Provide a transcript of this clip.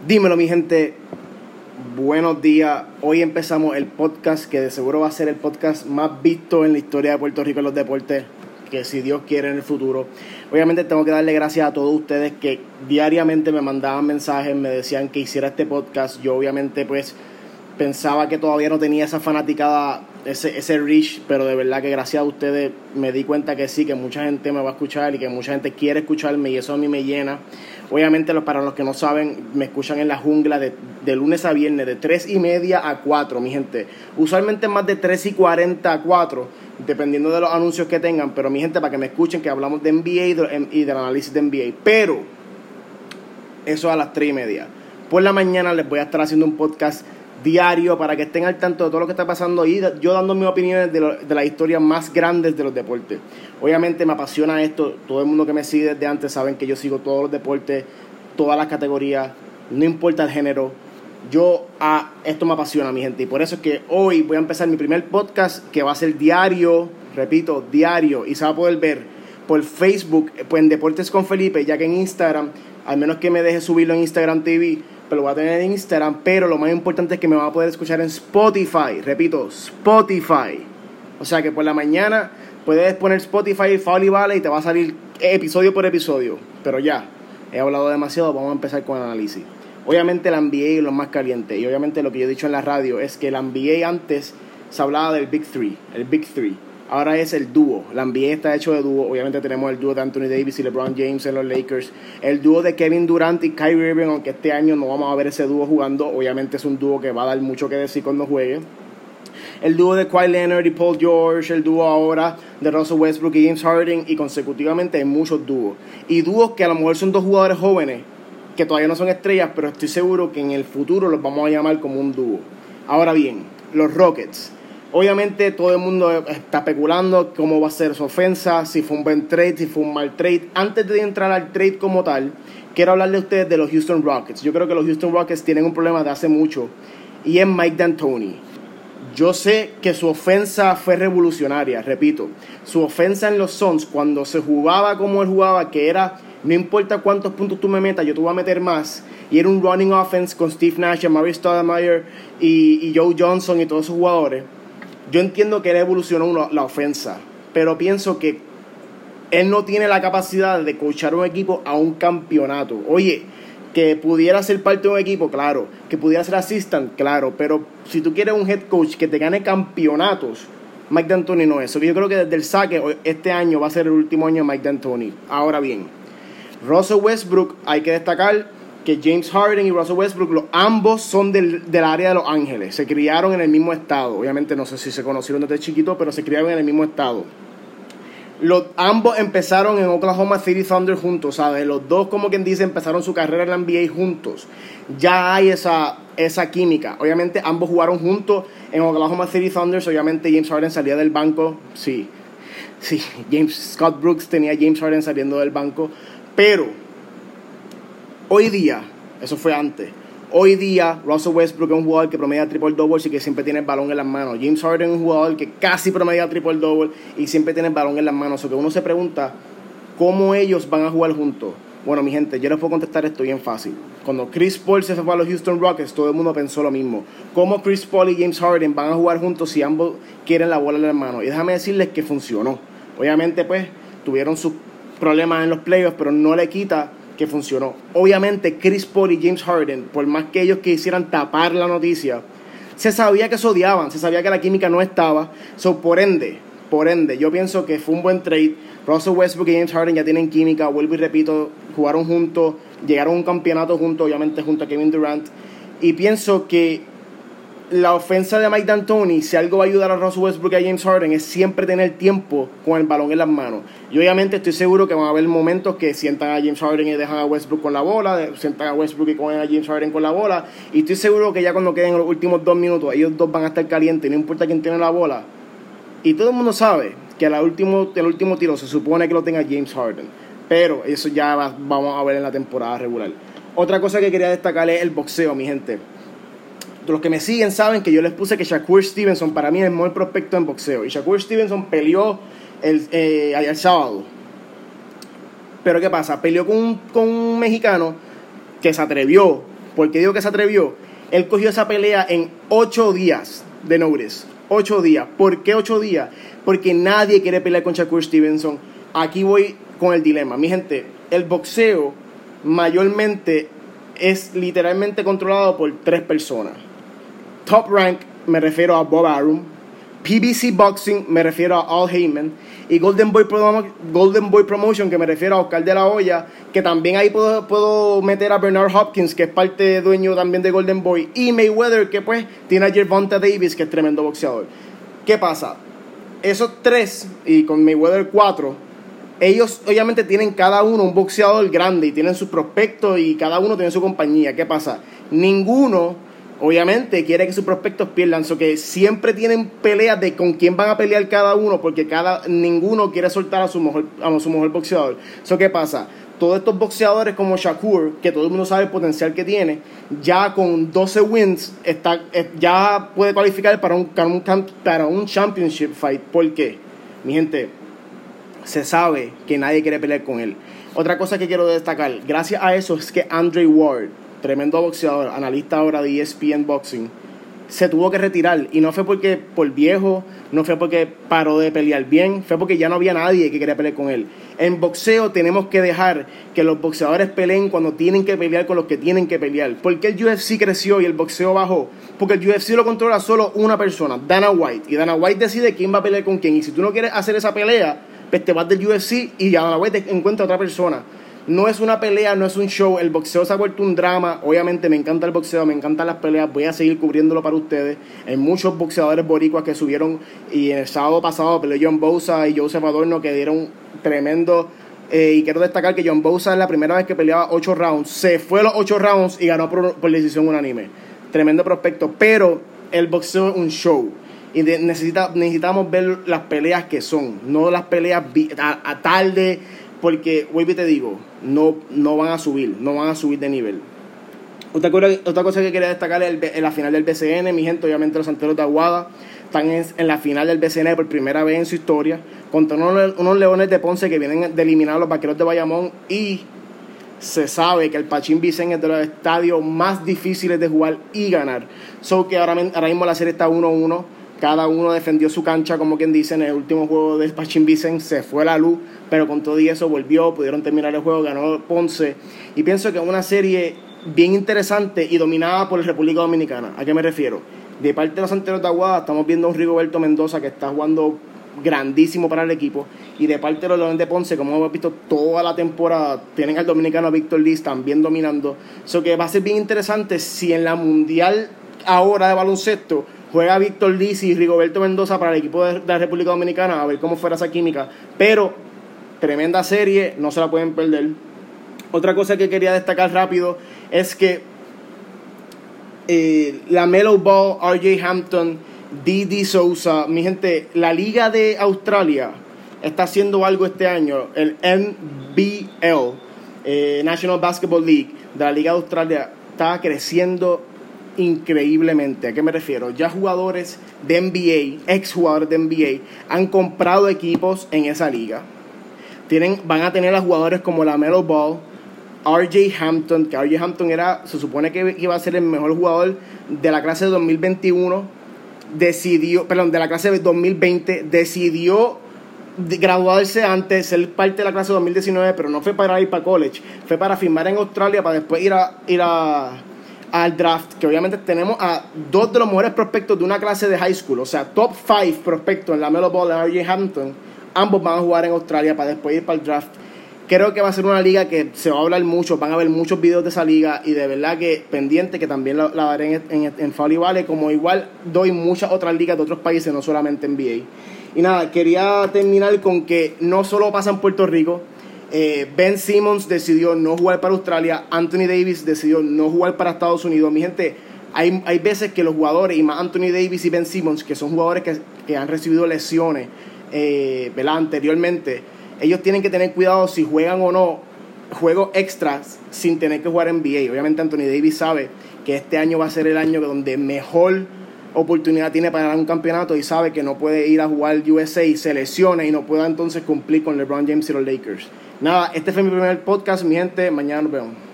Dímelo, mi gente. Buenos días. Hoy empezamos el podcast que de seguro va a ser el podcast más visto en la historia de Puerto Rico en los deportes, que si Dios quiere en el futuro. Obviamente tengo que darle gracias a todos ustedes que diariamente me mandaban mensajes, me decían que hiciera este podcast. Yo obviamente pues pensaba que todavía no tenía esa fanaticada, ese reach, pero de verdad que gracias a ustedes me di cuenta que sí, que mucha gente me va a escuchar y que mucha gente quiere escucharme, y eso a mí me llena. Obviamente, para los que no saben, me escuchan en la jungla de lunes a viernes, de 3:30 a 4, mi gente. Usualmente más de 3:40 a 4, dependiendo de los anuncios que tengan, pero mi gente, para que me escuchen, que hablamos de NBA y del análisis de NBA. Pero eso a las 3:30. Por la mañana les voy a estar haciendo un podcast diario para que estén al tanto de todo lo que está pasando y yo dando mis opiniones de las historias más grandes de los deportes. Obviamente me apasiona esto. Todo el mundo que me sigue desde antes saben que yo sigo todos los deportes, todas las categorías, no importa el género. Esto me apasiona, mi gente, y por eso es que hoy voy a empezar mi primer podcast, que va a ser diario, repito, diario, y se va a poder ver por Facebook, pues en Deportes con Felipe, ya que en Instagram, al menos que me deje subirlo en Instagram TV, pero lo voy a tener en Instagram. Pero lo más importante es que me van a poder escuchar en Spotify. Repito, Spotify. O sea que por la mañana puedes poner Spotify, Folly Valley, y te va a salir episodio por episodio. Pero ya, he hablado demasiado, vamos a empezar con el análisis. Obviamente la NBA es lo más caliente, y obviamente lo que yo he dicho en la radio es que la NBA antes se hablaba del Big Three, el Big Three. Ahora es el dúo. La NBA está hecho de dúo. Obviamente tenemos el dúo de Anthony Davis y LeBron James en los Lakers. El dúo de Kevin Durant y Kyrie Irving, aunque este año no vamos a ver ese dúo jugando. Obviamente es un dúo que va a dar mucho que decir cuando juegue. El dúo de Kawhi Leonard y Paul George. El dúo ahora de Russell Westbrook y James Harden. Y consecutivamente hay muchos dúos. Y dúos que a lo mejor son dos jugadores jóvenes que todavía no son estrellas, pero estoy seguro que en el futuro los vamos a llamar como un dúo. Ahora bien, los Rockets. Obviamente todo el mundo está especulando cómo va a ser su ofensa, si fue un buen trade, si fue un mal trade. Antes de entrar al trade como tal, quiero hablarle a ustedes de los Houston Rockets. Yo creo que los Houston Rockets tienen un problema de hace mucho, y es Mike D'Antoni. Yo sé que su ofensa fue revolucionaria, repito. Su ofensa en los Suns, cuando se jugaba como él jugaba, que era, no importa cuántos puntos tú me metas, yo te voy a meter más. Y era un running offense con Steve Nash, Amar'e Stoudemire y Joe Johnson y todos esos jugadores. Yo entiendo que él evolucionó la ofensa, pero pienso que él no tiene la capacidad de coachar un equipo a un campeonato. Oye, que pudiera ser parte de un equipo, claro. Que pudiera ser assistant, claro. Pero si tú quieres un head coach que te gane campeonatos, Mike D'Antoni no es eso. Yo creo que desde el saque, este año va a ser el último año de Mike D'Antoni. Ahora bien, Russell Westbrook, hay que destacar que James Harden y Russell Westbrook, ambos son del área de Los Ángeles. Se criaron en el mismo estado. Obviamente no sé si se conocieron desde chiquitos, pero se criaron en el mismo estado. Ambos empezaron en Oklahoma City Thunder juntos, ¿sabes? Los dos, como quien dice, empezaron su carrera en la NBA juntos. Ya hay esa química. Obviamente ambos jugaron juntos en Oklahoma City Thunder. Obviamente James Harden salía del banco. Sí, Scott Brooks tenía a James Harden saliendo del banco. Pero hoy día, eso fue antes, hoy día Russell Westbrook es un jugador que promedia triple-double y que siempre tiene el balón en las manos. James Harden es un jugador que casi promedia triple-double y siempre tiene el balón en las manos. O que uno se pregunta, ¿cómo ellos van a jugar juntos? Bueno, mi gente, yo les puedo contestar esto bien fácil. Cuando Chris Paul se fue a los Houston Rockets, todo el mundo pensó lo mismo. ¿Cómo Chris Paul y James Harden van a jugar juntos si ambos quieren la bola en las manos? Y déjame decirles que funcionó. Obviamente, pues, tuvieron sus problemas en los playoffs, pero no le quita que funcionó. Obviamente Chris Paul y James Harden, por más que ellos quisieran tapar la noticia, se sabía que se odiaban, se sabía que la química no estaba. Por ende, yo pienso que fue un buen trade. Russell Westbrook y James Harden ya tienen química, vuelvo y repito, jugaron juntos, llegaron a un campeonato juntos, obviamente junto a Kevin Durant, y pienso que la ofensa de Mike D'Antoni, si algo va a ayudar a Russell Westbrook y a James Harden, es siempre tener tiempo con el balón en las manos. Y obviamente estoy seguro que van a haber momentos que sientan a James Harden y dejan a Westbrook con la bola, sientan a Westbrook y cogen a James Harden con la bola, y estoy seguro que ya cuando queden los últimos 2 minutos, ellos dos van a estar calientes, no importa quién tiene la bola. Y todo el mundo sabe que el último tiro se supone que lo tenga James Harden, pero eso ya vamos a ver en la temporada regular. Otra cosa que quería destacar es el boxeo, mi gente. Los que me siguen saben que yo les puse que Shakur Stevenson para mí es el mejor prospecto en boxeo. Y Shakur Stevenson peleó el sábado. Pero ¿qué pasa? Peleó con un mexicano que se atrevió, ¿Por qué digo que se atrevió? Él cogió esa pelea en 8 días de notice. 8 días. ¿Por qué 8 días? Porque nadie quiere pelear con Shakur Stevenson. Aquí voy con el dilema. Mi gente, el boxeo mayormente es literalmente controlado por 3 personas. Top Rank, me refiero a Bob Arum. PBC Boxing, me refiero a Al Heyman. Y Golden Boy Promotion, que me refiero a Oscar de la Hoya, que también ahí puedo meter a Bernard Hopkins, que es parte dueño también de Golden Boy, y Mayweather, que pues tiene a Gervonta Davis, que es tremendo boxeador. ¿Qué pasa? Esos 3, y con Mayweather 4, ellos obviamente tienen cada uno un boxeador grande y tienen sus prospectos y cada uno tiene su compañía. ¿Qué pasa? Ninguno obviamente quiere que sus prospectos pierdan, so que siempre tienen peleas de con quién van a pelear cada uno, porque ninguno quiere soltar a su mejor boxeador. So, ¿qué pasa? Todos estos boxeadores como Shakur, que todo el mundo sabe el potencial que tiene, ya con 12 wins ya puede cualificar para un championship fight. ¿Por qué? Mi gente, se sabe que nadie quiere pelear con él. Otra cosa que quiero destacar, gracias a eso es que Andre Ward, tremendo boxeador, analista ahora de ESPN Boxing, se tuvo que retirar. Y no fue porque por viejo, no fue porque paró de pelear bien, fue porque ya no había nadie que quería pelear con él. En boxeo tenemos que dejar que los boxeadores peleen cuando tienen que pelear con los que tienen que pelear. ¿Por qué el UFC creció y el boxeo bajó? Porque el UFC lo controla solo una persona, Dana White. Y Dana White decide quién va a pelear con quién. Y si tú no quieres hacer esa pelea, pues te vas del UFC y ya Dana White encuentra otra persona. No es una pelea, no es un show. El boxeo se ha vuelto un drama. Obviamente me encanta el boxeo, me encantan las peleas. Voy a seguir cubriéndolo para ustedes. Hay muchos boxeadores boricuas que subieron. Y en el sábado pasado peleó John Bosa y Joseph Adorno, que dieron tremendo. Y quiero destacar que John Bosa es la primera vez que peleaba 8 rounds. Se fue los 8 rounds y ganó por decisión unánime. Tremendo prospecto. Pero el boxeo es un show. Y necesitamos ver las peleas que son. No las peleas a tarde. Porque, vuelvo y te digo, no van a subir de nivel. Otra cosa que quería destacar es la final del BCN. Mi gente, obviamente los Santeros de Aguada están en la final del BCN por primera vez en su historia, contra unos Leones de Ponce que vienen de eliminar a los Vaqueros de Bayamón. Y se sabe que el Pachín Vicente es de los estadios más difíciles de jugar y ganar. So que ahora mismo la serie está 1-1. Cada uno defendió su cancha, como quien dice. En el último juego del Pachín Vicente se fue la luz, pero con todo y eso volvió, pudieron terminar el juego, ganó Ponce. Y pienso que es una serie bien interesante y dominada por la República Dominicana. ¿A qué me refiero? De parte de los Santeros de Aguada estamos viendo a un Rigoberto Mendoza que está jugando grandísimo para el equipo. Y de parte de los Leones de Ponce, como hemos visto toda la temporada, tienen al dominicano Víctor Liz también dominando. Eso que va a ser bien interesante si en la mundial ahora de baloncesto juega Víctor Liz y Rigoberto Mendoza para el equipo de la República Dominicana, a ver cómo fuera esa química. Pero tremenda serie, no se la pueden perder. Otra cosa que quería destacar rápido es que la Melo Ball, RJ Hampton, Didi Sousa, mi gente, la Liga de Australia está haciendo algo este año. El NBL, National Basketball League de la Liga de Australia, está creciendo increíblemente. ¿A qué me refiero? Ya jugadores de NBA, exjugadores de NBA, han comprado equipos en esa liga. Van a tener a jugadores como la Melo Ball, RJ Hampton, que RJ Hampton se supone que iba a ser el mejor jugador de la clase de 2021, de la clase de 2020, decidió graduarse antes, ser parte de la clase de 2019, pero no fue para ir para college, fue para firmar en Australia para después ir al draft, que obviamente tenemos a 2 de los mejores prospectos de una clase de high school, o sea, top 5 prospectos en la Melo Ball y RJ Hampton. Ambos van a jugar en Australia para después ir para el draft. Creo que va a ser una liga que se va a hablar mucho, van a ver muchos videos de esa liga y de verdad que pendiente, que también la daré en Folly Valley, como igual doy muchas otras ligas de otros países, no solamente NBA. Y nada, quería terminar con que no solo pasa en Puerto Rico. Ben Simmons decidió no jugar para Australia, Anthony Davis decidió no jugar para Estados Unidos. Mi gente, hay veces que los jugadores, y más Anthony Davis y Ben Simmons, que son jugadores que han recibido lesiones anteriormente, ellos tienen que tener cuidado si juegan o no juegos extras sin tener que jugar NBA. Obviamente Anthony Davis sabe que este año va a ser el año donde mejor oportunidad tiene para ganar un campeonato y sabe que no puede ir a jugar USA y se lesiona y no pueda entonces cumplir con LeBron James y los Lakers. Nada, este fue mi primer podcast, mi gente. Mañana nos vemos.